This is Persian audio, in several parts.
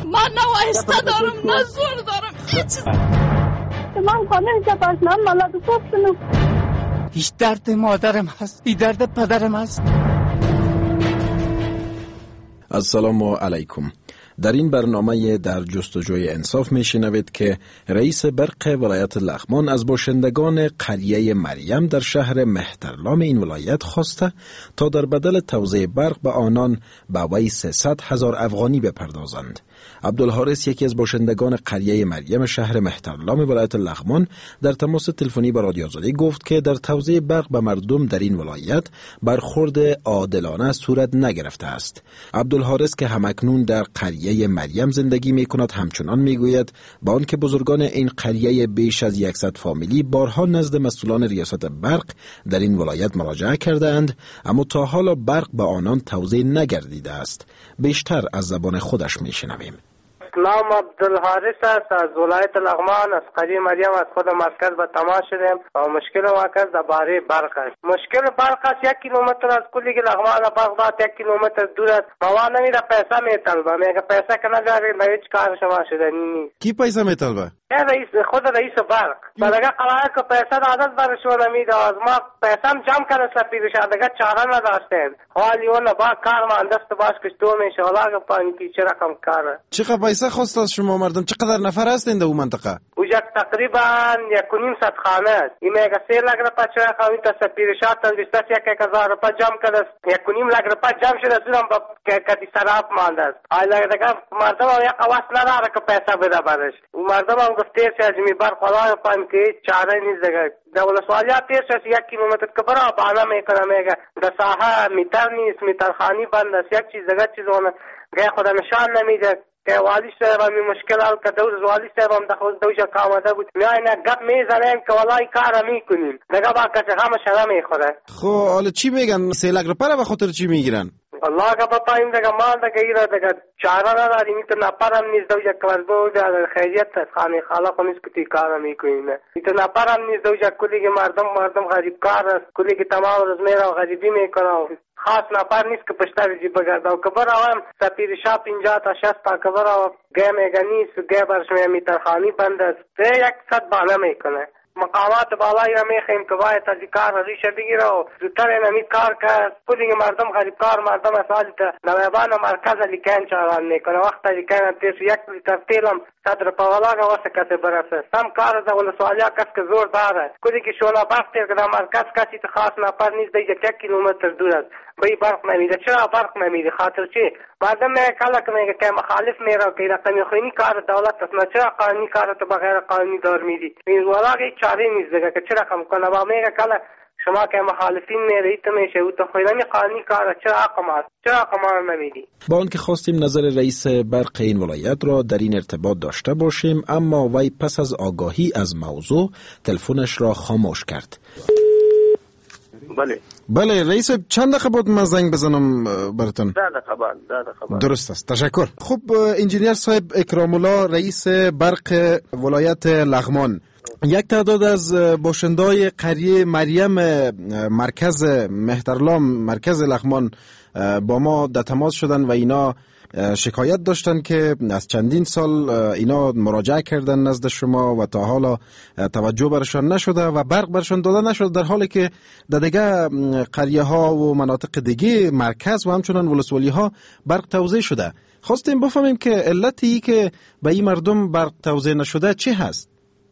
من نه وایسته دارم نه زور دارم هیچ. من خانه کپاشنم مالا دو کنم. هیچ درد مادرم هست، هیچ درد پدرم هست. السلام علیکم. در این برنامه در جستجوی انصاف میشنوید که رئیس برق ولایت لغمان از باشندگان قریه مریم در شهر مهترلام این ولایت خواسته تا در بدل توزیع برق به آنان به وی 300,000 افغانی بپردازند. عبدالحارث یکی از باشندگان قریه مریم شهر مهترلام ولایت لغمان در تماس تلفنی با رادیو آزادی گفت که در توزیع برق به مردم در این ولایت برخورد عادلانه صورت نگرفته است. عبدالحارث که همکنون در قریه مریم زندگی می کند همچنان می گوید با آنکه بزرگان این قریه بیش از 100 فامیلی بارها نزد مسئولان ریاست برق در این ولایت مراجعه کرده اند، اما تا حالا برق به آنان توزیع نگردیده است. بیشتر از زبان خودش می شنویم. نام عبدالحارث است، از ولایت لغمان، از قریه مریم، از خود مرکز به تماس شدیم و مشکل مرکز درباره برق است. مشکل برق است 1 کیلومتر از کلیگ لغمان برق داد 1 کیلومتر دور است. ما نمیره پیسه میطلبه، میگه پیسه که نداری به هیچ کار شما شدنی نیست. کی پیسه میطلبه؟ خود رئیس برق. بعد قراره که پیسه عادت برشون نمیده، از ما پیسه جمع کرده سپیدش دیگه چاره نداشتن. حالی اون با کار مهندس باش که تو میشه حالا پانی چه رقم کاره. چقدر پیسه خواست از شما مردم؟ چقدر نفر هستند در اون منطقه؟ اوجا تقریبا 1.5 خانه است. این میگه 3 لک روپیه چرا خواهی تا سپیدشات تا 21,000 روپیه جمع کرده 1.5 لک روپیه جمع شده زیرم با کتی سراف مانده است. حالا دیگه مردم هم یک قواس نداره که پیسه بده برش. مردم هم گفته از می برق خدا پایم که چاره نیست دیگه. دولت سوالیات تیر شد 1 کیلومتر که برای بانه میکنه میگه در ساحه میتر نیست، میترخانی بند است، یک چیز دیگه چیز اونه گه خدا نشان نمیده که والی صاحب همی مشکل حال که دوز والی صاحب هم دخوز دوجه کامده بود میاینا گپ میزنیم که والای کار میکنیم دیگه با کسی همه شده میخوره. خب حالا چی میگن؟ 3 لک روپیه به خاطر چی میگیرن؟ الله کا پاپایم دیگه مال دیگه ایره دیگه چاره نداری میتون نپرم نیست دوجه کلبو در خیریت خانه خالق نیست که تی کار میکنیم میتون نپرم نیست دوجه کلی که مردم غریب کار است، کلی که تمام روز میره و غریبی میکنه خاص نفر نیست که پشتر جی بگرده و کبر آوام سپیر شا 50 تا 60 تا کبر آوام گه میگه نیست گه برش میترخانی بند است 100 بانه میکنه. مقامات بالایی را میخیم که باید از این کار ریشه بگیره و زودتر اینمی کار کرد. کلی مردم غریب کار مردم اصالی تا نویبان مرکز لیکن چاران میکنه وقت لیکن تیش 1 لیتر تیلم 100 روپیه والا واسه کسی برسه سم کار ده ولسوالیا کس که زور داره کلی که شولا برق تیر که در مرکز کسی تا خاص نفر نیست دیگه 1 کیلومتر دور است بایی برق نمیده. چرا برق نمیده؟ خاطر چی؟ مردم میگه کلا که میگه که مخالف میره که رقمی خوینی کار دولت است، چرا قانونی کار تو بغیر قانونی دار میدی؟ این والا هیچ چاره نیست دیگه که چرا کم کنه با میگه کلا شما که مخالفین میرید تو میشه او تو خوینی قانونی کار چرا حکم است؟ چرا حکم نمیدی؟ با آنکه خواستیم نظر رئیس برق این ولایت را در این ارتباط داشته باشیم اما وی پس از آگاهی از موضوع تلفنش را خاموش کرد. بله رئیس چند دقیقه بود من زنگ بزنم براتون؟ 10 دقیقه بعد. درست است، تشکر. خب انجینیر صاحب اکرام الله رئیس برق ولایت لغمان، یک تعداد از باشندای قریه مریم مرکز مهترلام مرکز لغمان با ما در تماس شدن و اینا شکایت داشتن که از چندین سال اینا مراجعه کردن نزد شما و تا حالا توجه برشان نشده و برق برشان داده نشده، در حالی که در دیگه قریه ها و مناطق دیگه مرکز و همچنان ولسوالی ها برق توزیع شده. خواستیم بفهمیم که علتی که به این مردم برق توزیع نشده چی هست؟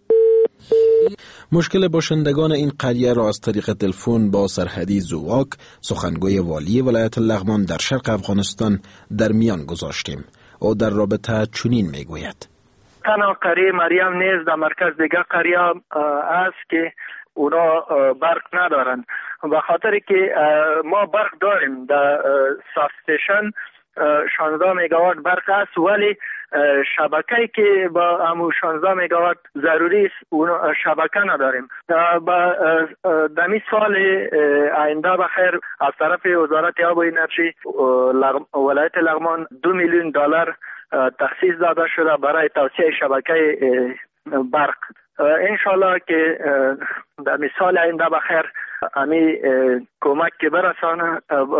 مشکل باشندگان این قریه را از طریق تلفن با سرهدی زواک سخنگوی والی ولایت لغمان در شرق افغانستان در میان گذاشتیم. او در رابطه چنین میگوید: تنها قریه مریم نیز در مرکز دیگه قریه است که اونا برق ندارن، به خاطر که ما برق داریم در ساب استیشن 16 میگاوات برق است ولی شبکه‌ای که با همون 16 میگاوات ضروری است اون شبکه نداریم. دمی سال آینده بخیر از طرف وزارت آب و انرژی ولایت لغمان 2 میلیون دلار تخصیص داده شده برای توسعه شبکه برق. انشالله که در مثال آینده بخیر امی کمک که برسانه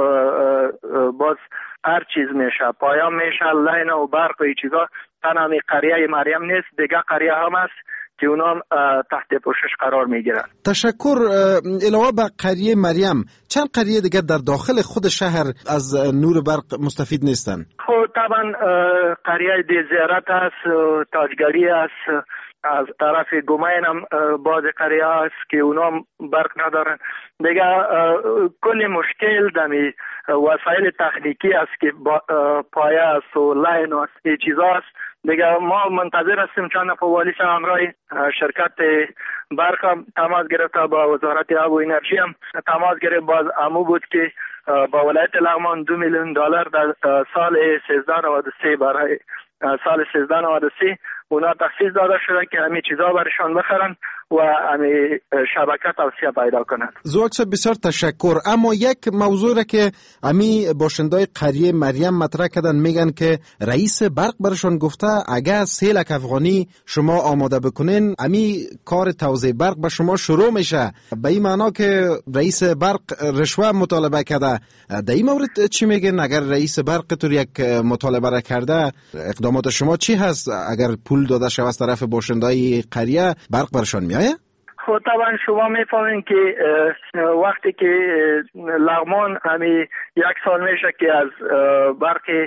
باز هر چیز میشه، پایان میشه، لاین و برق و چیزا. تنها قریه مریم نیست، دیگه قریه هم است که اونا تحت پوشش قرار میگیرن. تشکر. علاوه بر قریه مریم چند قریه دیگر در داخل خود شهر از نور برق مستفید نیستن؟ خب طبعا قریه دیزیرت است، تاجگری است، از طرف گومین هم بعض قریه است که اونا برق ندارن. دیگه کل مشکل دمی وسایل تکنیکی است که پایه است و لاین است، این چیزا است. دیگه ما منتظر هستیم چند نفر والی صاحب همراه شرکت برق هم تماس گرفته، با وزارت آب و انرژی هم تماس گرفت. باز امو بود که با ولایت لغمان $2 میلیون در سال 1393 برای سال 1393 اونا تخصیص داده شده که همین چیزا برشان بخرن و همین شبکه توسعه پیدا کنند. زواک صاحب بسیار تشکر. اما یک موضوع را که همین باشندای قریه مریم مطرح کردن، میگن که رئیس برق برشان گفته اگر 3 لک افغانی شما آماده بکنین همین کار توزیع برق به شما شروع میشه. به این معنا که رئیس برق رشوه مطالبه کرده. در این مورد چی میگن؟ اگر رئیس برق طور یک مطالبه را کرده، اقدامات شما چی هست اگر پول داده شود از طرف باشندای قریه برق برشان میایه؟ خب طبعا شما میفهمین که وقتی که لغمان همین 1 سال میشه که از برق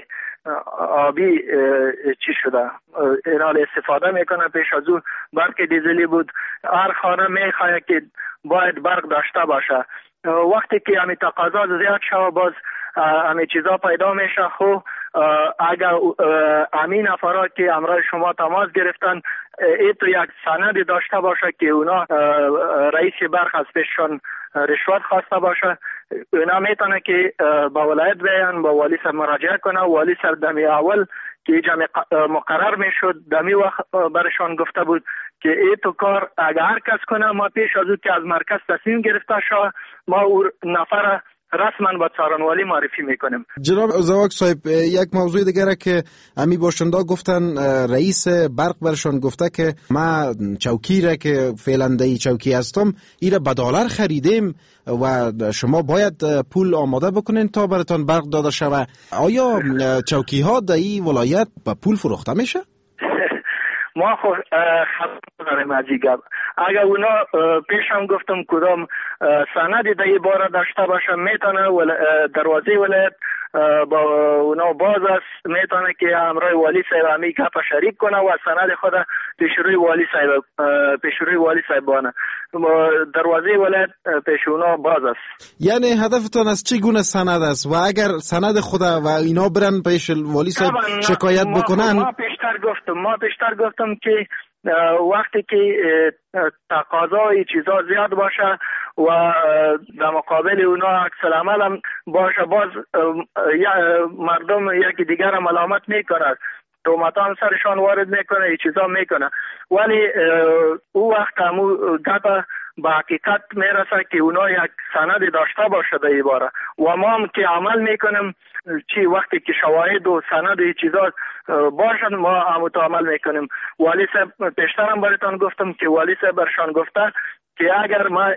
آبی چی شده اینال استفاده میکنه. پیش از اون برق دیزلی بود. هر خانه میخواه که باید برق داشته باشه. وقتی که همین تقاضا زیاد شد باز همین چیزا پیدا میشه. خب اگر امین افراد که امروز شما تماس گرفتن ای تو یک سند داشته باشه که اونا رئیس برق از پیششان رشوت خواسته باشه، اونا میتونه که با ولایت بیان، با والی صاحب مراجعه کنه. والی صاحب دمی اول که جمع مقرر میشد دمی وقت برشان گفته بود که ای تو کار اگر هر کس کنه، ما پیش از اون که از مرکز تصمیم گرفته شد ما او نفر رسما با څارنوالی معرفی میکنیم. جناب زواک صاحب، یک موضوع دیگره که امی باشنده گفتن رئیس برق برشان گفته که ما چوکی را که فعلا دی چوکی هستم ایره به $1 خریدیم و شما باید پول آماده بکنین تا براتون برق داده شوه. آیا چوکی ها در این ولایت به پول فروخته میشه؟ ما خب خبر داریم از این گپ. اگر اونا پیشم گفتم کدام سندی در این باره داشته باشه میتونه دروازه ولایت با اونا باز است، میتونه که همراه والی صاحب همی گپ شریک کنه و سند خود پیشروی والی صاحب بانه. دروازه ولایت پیش اونا باز است. یعنی هدفتون از چی گونه سند است و اگر سند خود و اینا برن پیش والی صاحب شکایت بکنن؟ ما پیشتر گفتم که وقتی که تقاضای چیزا زیاد باشه و در مقابل اونا عکس العمل هم باشه، باز مردم یکی دیگر هم ملامت میکنه، تومتان سرشان وارد میکنه، این چیزا میکنه. ولی او وقت همو گپ به حقیقت میرسه که اونا یک سند داشته باشه در این باره و ما هم که عمل میکنیم چی وقتی که شواهد و سند این چیزا باشن ما هم تو عمل میکنیم. والی صاحب پیشترم براتون گفتم که والی صاحب برشان گفته که اگر ما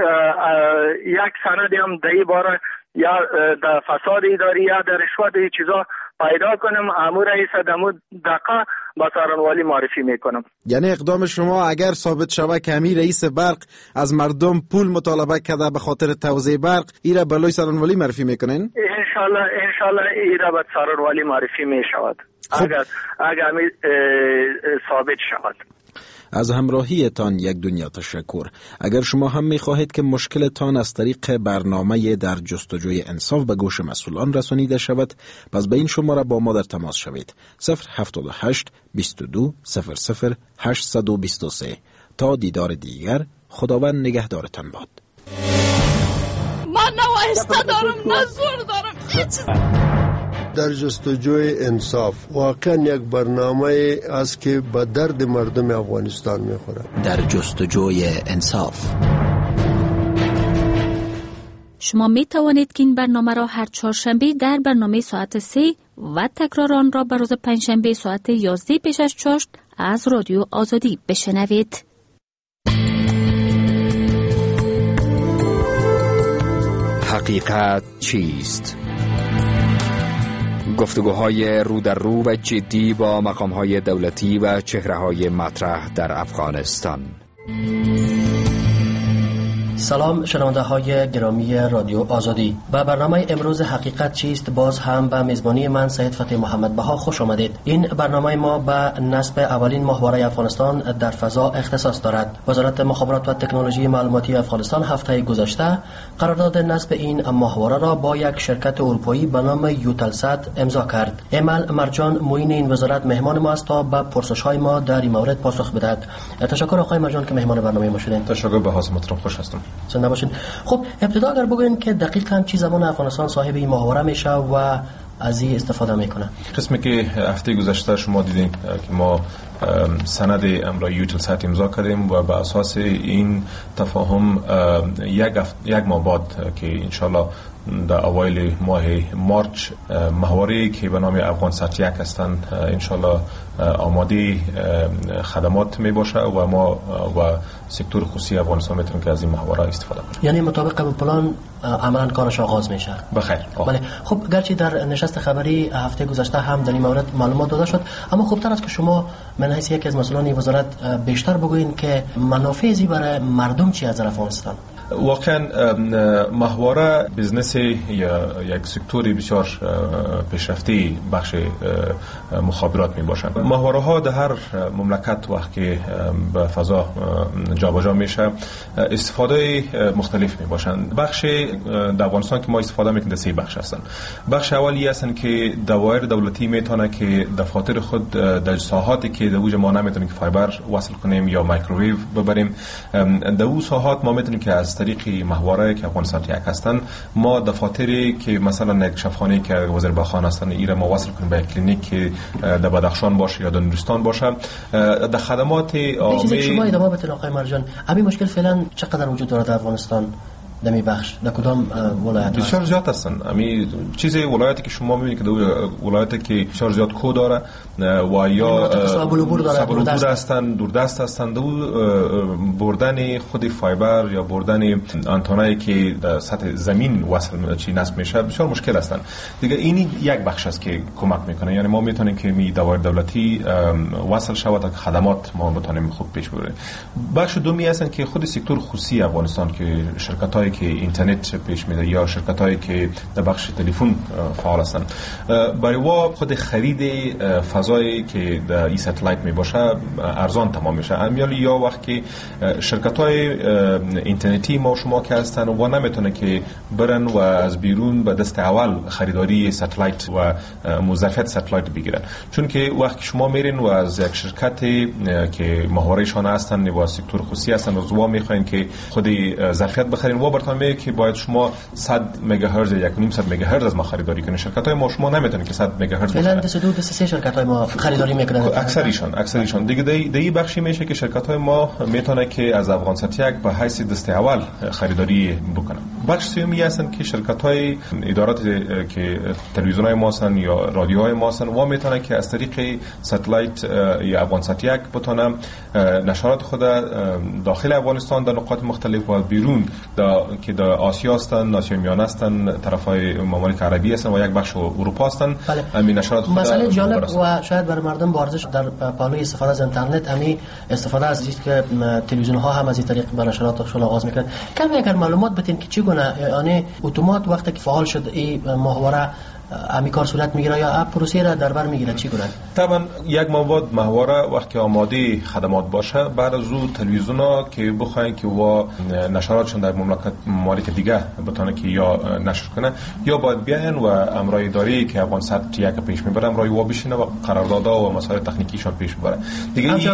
یک سندی هم در این باره یا در فساد اداری یا در رشوت این چیزا پیدا کنم، امور رئیس دمو دقیقه با څارنوالی معرفی میکنم. یعنی اقدام شما اگر ثابت شود که همین رئیس برق از مردم پول مطالبه کرده به خاطر توزیع برق، ایره بلای څارنوالی معرفی میکنین؟ انشالله ایره به څارنوالی معرفی میشود. اگر همین ثابت شود. از همراهیتان یک دنیا تشکر. اگر شما هم می‌خواهید که مشکلتان از طریق برنامه در جستجوی انصاف به گوش مسئولان رسانیده شود، پس به این شماره با ما در تماس شوید. 078 22 00 823. تا دیدار دیگر، خداوند نگهدارتان باد. من نه وایسته دارم نه زور دارم هیچ. در جستجوی انصاف واقعا یک برنامه است که به درد مردم افغانستان میخوره. در جستجوی انصاف شما می توانید که این برنامه را هر چهارشنبه در برنامه ساعت 3 و تکرار آن را به روز پنجشنبه ساعت 11 پیش از چاشت از رادیو آزادی بشنوید. حقیقت چیست؟ گفتگوهای رو در رو و جدی با مقامهای دولتی و چهره‌های مطرح در افغانستان. سلام شنونده های گرامی رادیو آزادی. به برنامه امروز حقیقت چیست باز هم به میزبانی من سید فتحی محمد بها خوش آمدید. این برنامه ما به نصب اولین ماهواره افغانستان در فضا اختصاص دارد. وزارت مخابرات و تکنولوژی معلوماتی افغانستان هفته گذشته قرارداد نصب این ماهواره را با یک شرکت اروپایی به نام یوتلسات امضا کرد. امل مرجان معین این وزارت مهمان ما است تا به پرسش‌های ما در این مورد پاسخ بدهد. تشکر آقای مرجان که مهمان برنامه ما شدید. تشکر به حضرتتون، خوش هستم. زنده باشین. خب ابتدا اگر بگوین که دقیقاً چی زمان افغانستان صاحب این ماهواره میشه و از این استفاده میکنه؟ قسمی که هفته گذشته شما دیدین که ما سند امضای یوتلسات امضا کردیم و به اساس این تفاهم یک ماه بعد که انشالله در اوایل ماه مارچ ماهواره که به نام افغانستان یک هستند انشالله آماده خدمات می باشه و ما و سکتور خصوصی افغانستان میتونیم که از این ماهواره استفاده کنیم. یعنی مطابق به پلان عملاً کارش آغاز میشه. بخیر. بله. خب گرچه در نشست خبری هفته گذشته هم در این مورد معلومات داده شد، اما خوبتر است که شما من حیث یکی از مسئولان وزارت بیشتر بگوین که منافعی برای مردم چی از افغانستان؟ واقعا ماهواره بزنس یا یک سکتوری بسیار پیشرفته بخش مخابرات می باشند. ماهواره ها در هر مملکت وقتی به فضا جابجا میشه استفاده مختلف می باشند. بخش در افغانستان که ما استفاده میکنیم سه بخش هستند. بخش اولی هستند که دوایر دولتی میتونه که دفاتر خود در ساحاتی که در وجه ما نمیتونیم که فایبر وصل کنیم یا مایکروویو ببریم، در اون ساحات ما میتونیم که از طریق ماهواره که افغانستان یک هستند ما دفاتری که مثلا یک شفاخانه که وزیر باخان هستند ایره ما وصل کنیم به یک کلینیک که در بدخشان باشه یا در نورستان باشه، در خدمات عامه. شما ادامه بدید آقای مرجان. همین مشکل فعلا چقدر وجود داره در افغانستان؟ دمی بخش در کدام ولایت بسیار زیاد هستن. همین چیزی ولایتی که شما میبینید که ولایتی که بسیار زیاد کو داره و یا سابلوبور هستن، دوردست هستن، بردن خود فایبر یا بردن آنتنایی که در سطح زمین وصل چی نصب میشه بسیار مشکل هستن. دیگه این یک بخش است که کمک میکنه، یعنی ما میتونیم که می دوایر دولتی وصل شود تا خدمات ما بتونیم خوب پیش ببریم. بخش دومی هستن که خود سکتور خصوصی افغانستان که شرکت‌های که اینترنت پیش میده یا شرکت‌هایی که در بخش تلفن فعال هستند، برای وا خود خرید فضایی که در این ساتلایت می باشه ارزان تمام میشه. امیالی یا وقتی شرکت‌های اینترنتی ما شما که هستن و نمیتونه که برن و از بیرون به دست اول خریداری ساتلایت و موظفیت ساتلایت بگیرن، چون که وقتی شما میرین و از یک شرکت که ماهواره‌شان هستن و سکتور خصوصی هستن و زوا میخواین که خود ظرفیت بخرین و برتون میگه که باید شما 100 مگاهرتز یا 1.5 مگاهرتز از ما خریداری کنید. شرکت‌های ما شما نمیتونن که 100 مگاهرتز فعلا 2 شرکت‌های ما خریداری میکنن. اکثریشان دیگه دی بخشی میشه که شرکت‌های ما میتونه که از افغانستان یک به حیث دست اول خریداری بکنن. بخش سومی هستن که شرکت‌های ادارات که تلویزیون‌های ما هستن یا رادیوهای ما هستن و میتونه که از طریق ساتلایت یا افغانستان یک بتونه نشرات خود داخل افغانستان در نقاط مختلف و بیرون که در آسیا هستن، آسیا میانه هستن، طرفای ممالک عربی هستن و یک بخش اروپا هستن. همین نشرات خود مسئله جالب و شاید برای مردم با ارزش در پالوی استفاده از اینترنت همین استفاده از چیزی که تلویزیون ها هم از این طریق به نشراتشون آغاز میکنن. کمی اگر معلومات بدین که چگونه یعنی اتومات وقتی که فعال شد این ماهواره امی کار صورت میگیره یا پروسه را در بر میگیره چی گونه؟ طبعا یک مواد ماهواره وقتی آماده خدمات باشه بعد از او تلویزیونا که بخواین که و نشراتشون در ممالک دیگه بتونه که یا نشر کنه یا باید بیاین و امرای اداری که افغانستان یک پیش میبره امرای و بشینه و قراردادها و مسائل تکنیکیشون پیش ببره دیگه در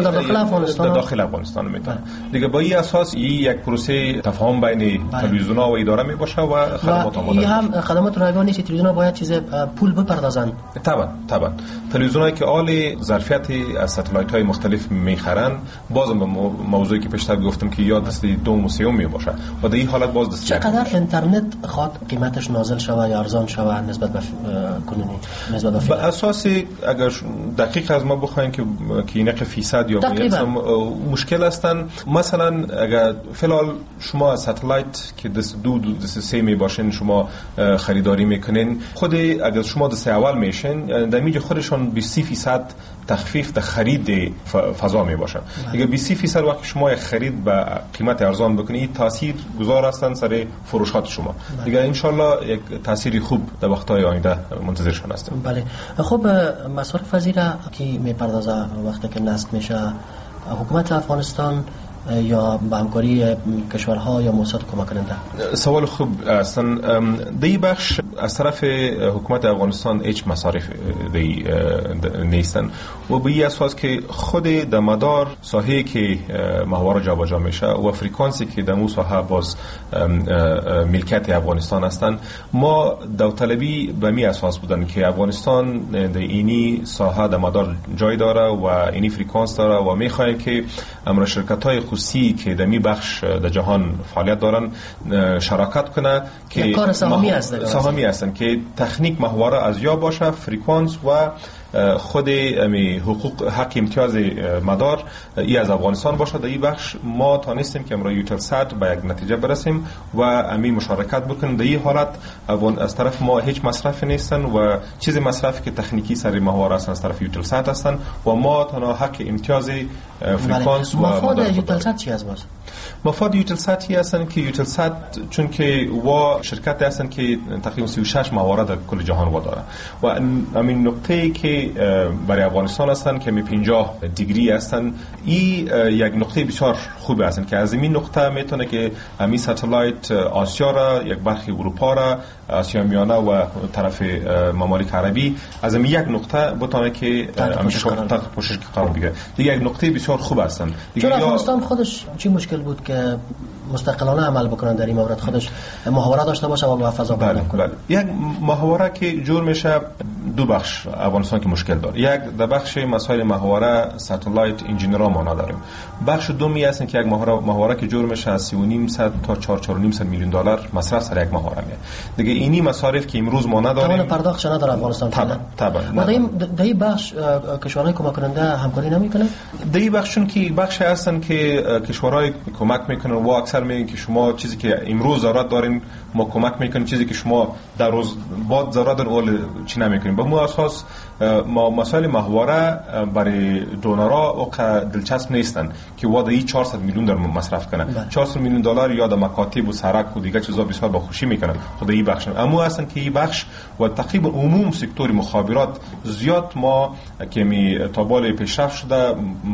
داخل افغانستان میتونه دیگه با این اساس یک پروسه تفاهم بین تلویزیونا و اداره میباشه و خدمات آماده هم خدمات رایگانی است. تلویزیونا باید چیز پول بپردازن. طبعا تلویزیونایی که آل ظرفیت از ساتلایت های مختلف میخرن بازم موضوعی که پیشتر گفتم که یا دست دوم و سوم میباشه و در این حالت باز دست چقدر اینترنت خواهد قیمتش نازل شوه یا ارزان شوه نسبت به کنونی نسبت به اساس اگر دقیق از ما بخواین که اینق فیصد یا مشکل هستن. مثلا اگر فعلا شما ساتلایت که دست دو دست سه می باشین شما خریداری میکنین، خود اگر شما دست اول میشین در میجه خودشون 20% تخفیف در خرید فضا می باشن. دیگه 20% وقتی شما خرید به قیمت ارزان بکنید تاثیر گذار هستن سر فروشات شما. دیگه انشالله یک تاثیری خوب در وقت‌های آینده منتظرشون هستیم. بله. خب مصارف وزیره کی میپردازه وقتی که نصب میشه؟ حکومت افغانستان یا به همکاری کشورها یا موسسات کمک کننده؟ سوال خوب هستن. دی بخش از طرف حکومت افغانستان هیچ مصارف دی نیستن و به این اساس که خود در مدار ساحه که ماهواره جابجا میشه و فرکانسی که در اون ساحه باز ملکیت افغانستان هستن، ما داوطلبی به می اساس بودن که افغانستان در اینی ساحه در مدار جای داره و اینی فرکانس داره و میخواهیم که امر شرکت‌های خصوصی که در می بخش در جهان فعالیت دارن شراکت کنه که کار سهامی هستن که تکنیک ماهواره از یا باشه فرکانس و خود حقوق حق امتیاز مدار ای از افغانستان باشه. در این بخش ما تانستیم که امروز یوتلسات به یک نتیجه برسیم و امی مشارکت بکنیم. در این حالت از طرف ما هیچ مصرف نیستن و چیز مصرفی که تکنیکی سر ماهواره هستن از طرف یوتلسات هستن و ما تنها حق امتیاز فرکانس و مفاد یوتلسات چی است باز؟ مفاد یوتلساتی هستن که یوتلسات چون که و شرکت هستن که تقریبا 36 ماهواره در کل جهان و داره و همین نقطه‌ای که برای افغانستان هستن که 50 دیگری هستن، این یک نقطه بسیار خوبه هستن که از این نقطه میتونه که همین ساتلایت آسیا را، یک برخی اروپا را، آسیا میانه و طرف ممالک عربی از این یک نقطه بتونه که تحت پوشش قرار بگیره. دیگه یک نقطه بسیار خوب هستن. چون افغانستان خودش چی مشکل بود که مستقلانه عمل بکنن در این مورد، خودش ماهواره داشته باشه و با فضا کنه؟ بله. یک ماهواره که جور میشه دو بخش افغانستان که مشکل داره. یک در بخش مسائل ماهواره ساتلایت انجینیرها ما نداریم. بخش دومی هستن که یک ماهواره که جور میشه از 3.5 تا 4.5 میلیون دلار مصرف سر یک ماهواره میاد. دیگه اینی مصارف که امروز ما نداریم. توان پرداختش نداره افغانستان. طبعا. و در این بخش کشورهای کمک کننده همکاری نمیکنه؟ در این بخشون که بخش هستن که کشورهای کمک میکنن و اکثر میگن که شما چیزی که امروز ضرورت دارین ما کمک میکنیم، چیزی که شما در روز بعد ضرورت دارین اول چی نمیکنیم. به مو اساس ما مسائل ماهواره برای دونرها او دلچسب نیستن که وادی 400 میلیون در مصرف کنه. 400 میلیون دلار یا در مکاتب و سرک و دیگه چیزا بسیار با خوشی میکنن خود این بخش. اما اصلا که این بخش و تقریبا عموم سکتور مخابرات زیاد ما که می تابال پیشرفت شده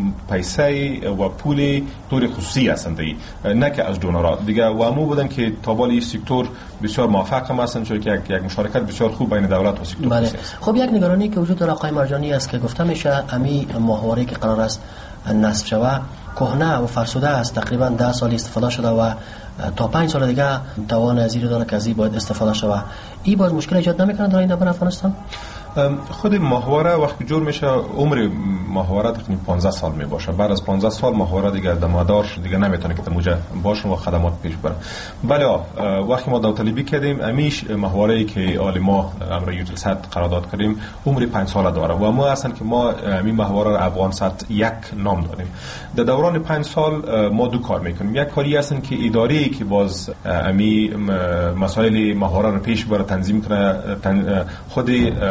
پیسه و پول طور خصوصی هستند نه که از دونرها دیگه و عمو بودن که تابال این سکتور بسیار موفق هم هستن چون که یک مشارکت بسیار خوب بین دولت و سکتور خصوصی است. خب یک نگرانی که وجود داره آقای مرجانی است که گفته میشه امی ماهواره که قرار است نصب شود کهنه و فرسوده است، تقریبا 10 سال استفاده شده و تا 5 سال دیگه توان زیر داره که از این باید استفاده شود. این باز مشکل ایجاد نمیکنه در این افغانستان؟ خود ماهواره وقتی جور میشه عمر ماهواره تقریبا 15 سال می باشه. بعد از 15 سال ماهواره دیگه دمادار دیگه نمیتونه که تموجه باشه و خدمات پیش بره. بله وقتی ما داوطلبی کردیم امیش ماهواره‌ای که آل ما امر یوتلسات قرارداد کردیم عمر 5 سال داره و ما اصلا که ما همین ماهواره را افغانسات یک نام دادیم. در دوران 5 سال ما دو کار میکنیم. یک کاری هستن که اداره‌ای که باز امی مسائل ماهواره را پیش بره تنظیم کنه خود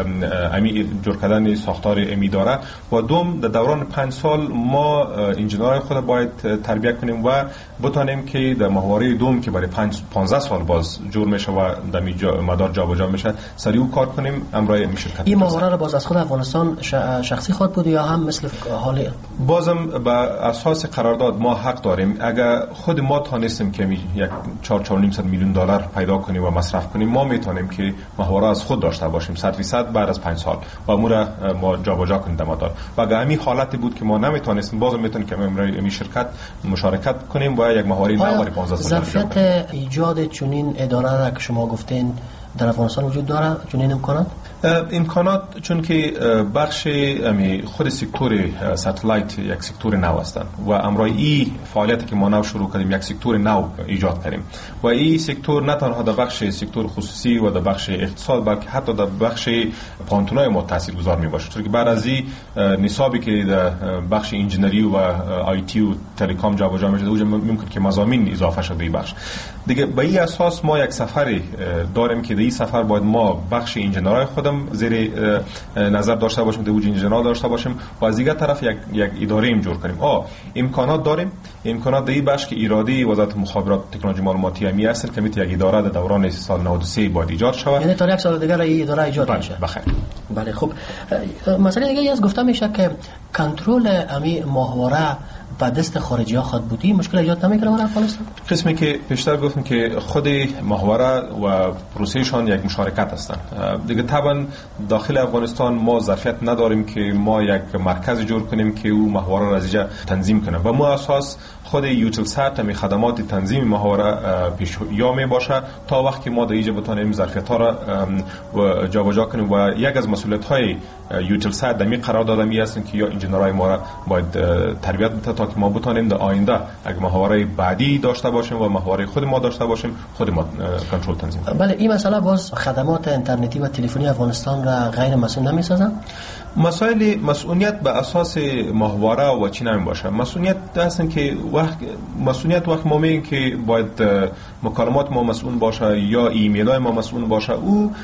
امی جور کردن ساختار امی داره و دوم در دوران 5 سال ما انجینرهای خود باید تربیت کنیم و بتونیم که در ماهواره دوم که برای 15 سال باز جور میشه و در مدار جابجا میشه سریع کار کنیم امرای می شرکت. این ماهواره را باز از خود افغانستان شخصی خود بود یا هم مثل حال بازم به اساس قرارداد ما حق داریم اگر خود ما تونستیم که یک 4.5 میلیون دلار پیدا کنیم و مصرف کنیم ما میتونیم که ماهواره از خود داشته باشیم 100% بعد از 5 سال و امور ما جابجا کنیم در مدار. و اگر همین حالتی بود که ما نمیتونستیم بازم میتونیم که امروی شرکت مشارکت کنیم و یک ماهواره نو برای 15 سال ظرفیت ایجاد چنین اداره را که شما گفتین در افغانستان وجود داره چنین امکانات؟ امکانات چون که بخش خود سکتور ساتلایت یک سکتور نو هستند و امروز این فعالیتی که ما نو شروع کردیم یک سکتور نو ایجاد کردیم و این سکتور نه تنها در بخش سکتور خصوصی و در بخش اقتصاد بلکه حتی در بخش پانتونای ما تاثیرگذار می باشه، چون که بعد از این نصابی که در بخش انجینری و آی تی و تلکام جابجا میشه اونجا ممکن که مضامین اضافه شده این بخش دیگه. به این اساس ما یک سفر داریم که در این سفر باید ما بخش انجینرهای خودم زیر نظر داشته باشیم، در انجینرها داشته باشیم و از دیگر طرف یک اداره ایم جور کنیم. امکانات داریم، امکانات در این بخش که ایرادی وزارت مخابرات تکنولوژی معلوماتی امی هست که میتونه یک اداره در دوران سال 93 باید ایجاد شود، یعنی تا یک سال دیگه این اداره ایجاد میشه. بخیر. بله خب مسئله دیگه از گفته میشه که کنترل امی ماهواره به دست خارجی ها خود بودی مشکل ایجاد نمیکنه برای افغانستان؟ قسمی که پیشتر گفتم که خود ماهواره و پروسهشان یک مشارکت هستند دیگه. طبعا داخل افغانستان ما ظرفیت نداریم که ما یک مرکز جور کنیم که او ماهواره را از اینجا تنظیم کنه و ما اساس خود یوتیلسات می خدمات تنظیم ماهواره پیش یا می باشه تا وقتی ما در اینجا بتونیم ظرفیت ها را جابجا کنیم و یک از مسئولیت های یوتیلسات در می قرار داده می هستن که یا انجینرهای ما را باید تربیت بده تا که ما بتونیم در آینده اگه ماهواره بعدی داشته باشیم و ماهواره خود ما داشته باشیم خود ما کنترل تنظیم کنیم. بله این مسئله باز خدمات اینترنتی و تلفنی افغانستان را غیر مسئول نمی‌سازن؟ مسائل مسئولیت به اساس ماهواره و چی نمی باشه. مسئولیت هستن که وقت ما میگیم که باید مکالمات ما مسئول باشه یا ایمیل های ما مسئول باشه، او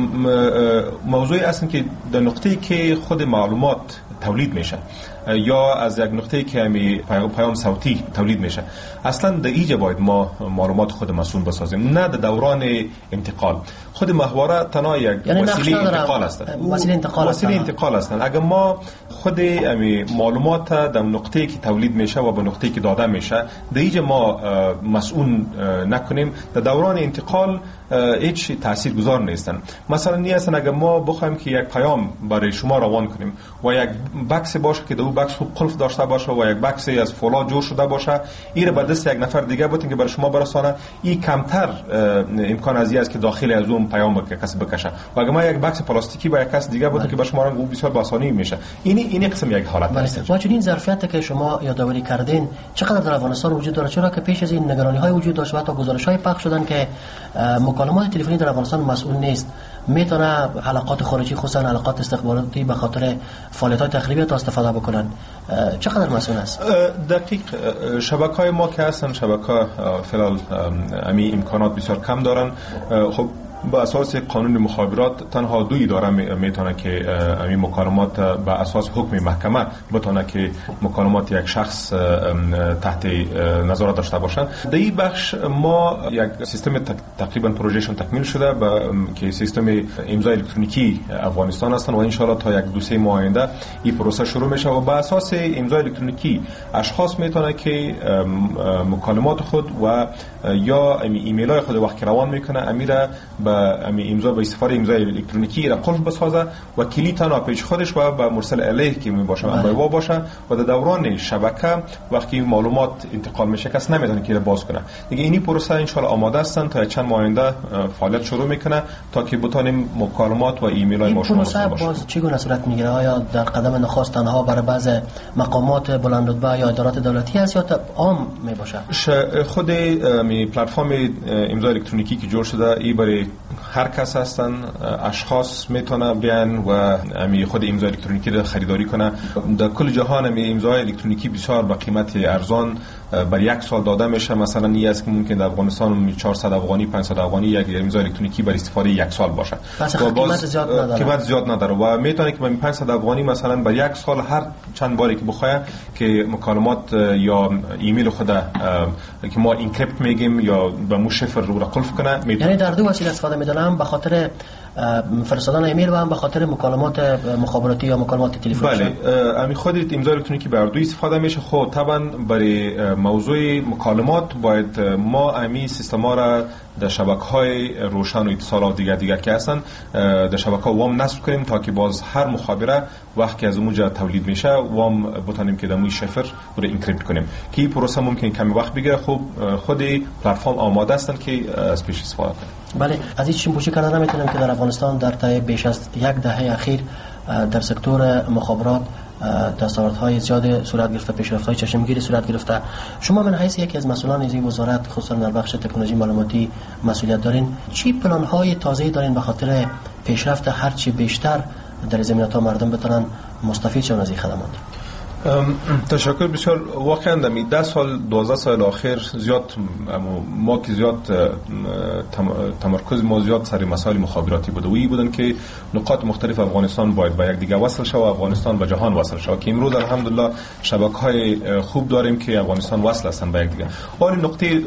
موضوعی هستن که در نقطه‌ای که خود معلومات تولید میشه یا از یک نقطه‌ای که همی پیام صوتی تولید میشه اصلا در اینجا باید ما معلومات خود مسئول بسازیم، نه در دوران انتقال. خود ماهواره تنها یک وسیله انتقال است. وسیله انتقال است. اگر ما خود معلومات در نقطه‌ای که تولید میشه و به نقطه‌ای که داده میشه در اینجا ما مسئول نکنیم، در دوران انتقال هیچ تاثیرگذار نیستن. مثلا نیستن اگر ما بخوایم که یک پیام برای شما روان کنیم و یک بکس باشه که در اون بکس خوب قلف داشته باشه و یک بکس از فولاد جور شده باشه، این به دست یک نفر دیگه بتین که برای شما برسانه، این کمتر امکان از این است که داخل از اون پیام کسی بکشه. و اگر ما یک بکس پلاستیکی با یک کس دیگه بتین که برای شما رو بسیار با آسانی میشه. این قسم یک حالت است. و چنین ظرفیتی که شما یادآوری کردین چقدر در افغانستان وجود داره؟ چرا که پیش از این نگرانی‌های وجود داشت و تا گزارش‌های پخش شدن که مکالمات تلفنی در افغانستان مسئول نیست، میتونه حلقات خارجی خصوصا حلقات استخباراتی به خاطر فعالیت‌های تخریبی تا استفاده بکنن. چقدر مسئول است؟ دقیق شبکه‌های ما که هستن شبکه فعلا امی امکانات بسیار کم دارن. خب با اساس قانون مخابرات تنها دو اداره میتونه که این مکالمات با اساس حکم محکمه بتونه که مکالمات یک شخص تحت نظارت داشته باشند. در این بخش ما یک سیستم تقریبا پروژهشون تکمیل شده که سیستم امضای الکترونیکی افغانستان هستن و ان شاء الله تا یک دو سه ماه آینده این پروسه شروع میشه و با اساس امضای الکترونیکی اشخاص میتونه که مکالمات خود و یا ایمیل های خود وقتی روان میکنه امیره امضا به استفاده امضای الکترونیکی را قلف بسازه و کلی تنها پیش خودش و به مرسل علیه که می باشه انبایوا باشه و در دوران شبکه وقتی معلومات انتقال میشه کس نمیتونه که باز کنه دیگه. اینی پروسه ان شاء الله آماده هستن تا چند ماه آینده فعالیت شروع میکنه تا که بتونیم مکالمات و ایمیل های ما شما پروسه باز چگونه صورت میگیره؟ آیا در قدم نخست تنها برای بعض مقامات بلند رتبه یا ادارات دولتی است یا عام می باشه؟ خود پلتفرم امضای الکترونیکی که جور شده این برای هر کس هستن، اشخاص میتونه بیان و خود امضای الکترونیکی را خریداری کنه. در کل جهان امضای الکترونیکی بسیار با قیمت ارزان بر یک سال داده میشه. مثلا این است که ممکن در افغانستان 400 افغانی 500 افغانی یک امضای الکترونیکی برای استفاده یک سال باشه و قیمت زیاد نداره و میتونه که 500 افغانی مثلا بر یک سال هر چند باری که بخواد که مکالمات یا ایمیل خود که ما انکریپت میگیم یا به مو شفر رو قلف کنه. یعنی در دو وسیله استفاده میدونم، به خاطر فرستادن ایمیل و هم به خاطر مکالمات مخابراتی یا مکالمات تلفنی. بله امی خودت امضای الکترونیکی بر دو استفاده میشه. خب طبعا برای موضوع مکالمات باید ما امی سیستما را در شبکه‌های روشن و اتصالات دیگه که هستن در شبکه وام نصب کنیم تا که باز هر مخابره وقتی از اونجا تولید میشه وام بتونیم که دموی شفر رو انکریپت کنیم که این پروسه ممکن کمی وقت بگیره. خب خود پلتفرم آماده هستن که از پیش استفاده کنیم. بله، از این چشم‌پوشی کردن نمیتونیم که در افغانستان در طی بیش از یک دهه اخیر در سکتور مخابرات دستاوردهای زیاد صورت گرفته، پیشرفت‌های چشمگیری صورت گرفته. شما من حیث یکی از مسئولان این وزارت خصوصا در بخش تکنولوژی معلوماتی مسئولیت دارین، چی پلان‌های تازه‌ای دارین به خاطر پیشرفت هر چی بیشتر در زمینه‌ها مردم بتونن مستفید شون از این خدمات؟ تشکر بسیار. واقعا در 10 سال 12 سال اخیر زیاد ما که زیاد تمرکز ما زیاد سر مسائل مخابراتی بوده و این بودن که نقاط مختلف افغانستان باید به یک دیگه وصل شود و افغانستان به جهان وصل شود که امروز الحمدلله شبکه‌های خوب داریم که افغانستان وصل هستن به یک دیگه. ولی نقطه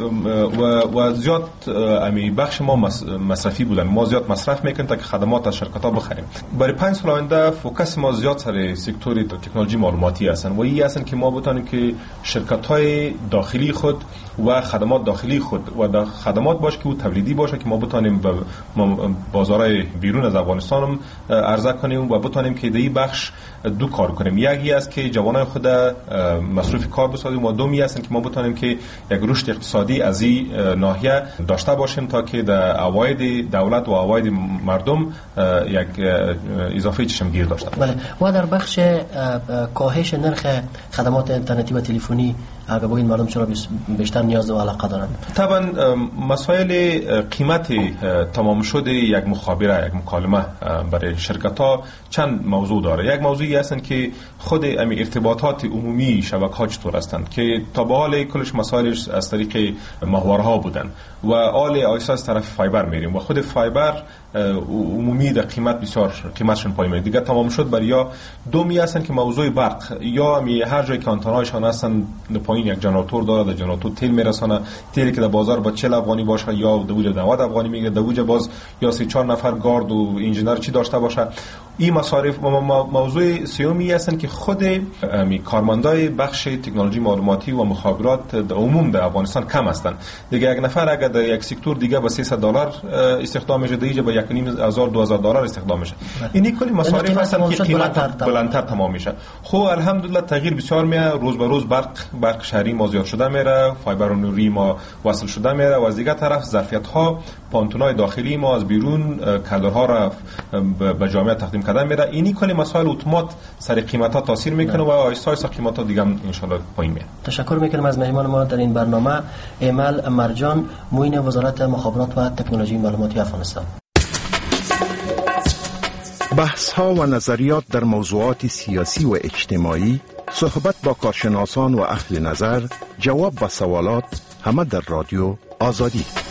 و زیاد امی بخش ما مصرفی بودن، ما زیاد مصرف میکنیم تا که خدمات از شرکت‌ها بخریم. برای 5 سال آینده فوکس ما زیاد سر سکتور تکنولوژی معلوماتی است و این هستن که ما بتونیم که شرکت‌های داخلی خود و خدمات داخلی خود و خدمات باشه که تولیدی باشه که ما بتونیم به بازارهای بیرون از افغانستان هم عرضه کنیم و بتونیم که در این بخش دو کار کنیم. یکی است که جوانای خود مصروف کار بسازیم و دومی هستن که ما بتونیم که یک رشد اقتصادی از این ناحیه داشته باشیم تا که در عواید دولت و عواید مردم یک اضافه چشمگیر داشته باشه. بله، و در بخش کاهش نرخ خدمات اینترنتی و تلفنی اگر بگوین مردم چرا بیشتر نیاز و علاقه دارن؟ طبعا مسائل قیمت تمام شده یک مخابره، یک مکالمه برای شرکت ها چند موضوع داره. یک موضوعی هستن که خود ارتباطات عمومی شبکه‌ها چطور هستند که تا به حال کلش مسائلش از طریق محورها بودن و آل آیسا از طرف فایبر میریم و خود فایبر عمومی در قیمت بسیار قیمتشون پایین میاد دیگه تمام شد. برای یا دومی هستن که موضوع برق یا هر جایی که آنتنایشان هستن پایین یک جنراتور داره، در جنراتور تیل میرسانه، تیلی که در بازار با 40 افغانی باشه یا دوجه 90 افغانی میگه، دوجه باز یا 3-4 نفر گارد و انجینر چی داشته باشه. این مصارف موضوع سومی هستن که خود کارمندای بخش تکنولوژی معلوماتی و مخابرات در عموم در افغانستان کم هستن دیگه. یک نفر اگر در یک سکتور دیگه با $300 استخدام میشه، دیگه با $1,500-2,000 استخدام میشه. اینی کلی مصارف هستن که قیمت بلندتر تمام میشه. خب الحمدلله تغییر بسیار میاد، روز به روز برق شهری ما زیاد شده میره، فایبر نوری ما وصل شده میره و از دیگه طرف ظرفیت ها پانتونای داخلی ما از بیرون کادرها را به جامعه تقدیم کردن میره. اینی کلی مسائل اتومات سر قیمت ها تاثیر میکنه و آیستا آیستا قیمت ها دیگه ان شاء الله پایین میاد. تشکر میکنم از مهمان ما در این برنامه، ایمل مرجان، معین وزارت مخابرات و تکنولوژی معلوماتی افغانستان. بحث ها و نظریات در موضوعات سیاسی و اجتماعی، صحبت با کارشناسان و اهل نظر، جواب و سوالات، همه در رادیو آزادی.